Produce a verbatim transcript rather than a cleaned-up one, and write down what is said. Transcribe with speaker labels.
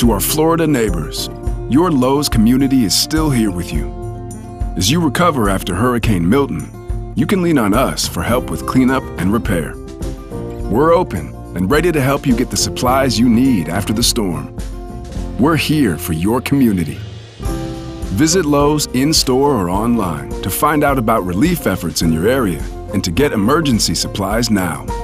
Speaker 1: To our Florida neighbors, your Lowe's community is still here with you. As you recover after Hurricane Milton, you can lean on us for help with cleanup and repair. We're open and ready to help you get the supplies you need after the storm. We're here for your community. Visit Lowe's in-store or online to find out about relief efforts in your area and to get emergency supplies now.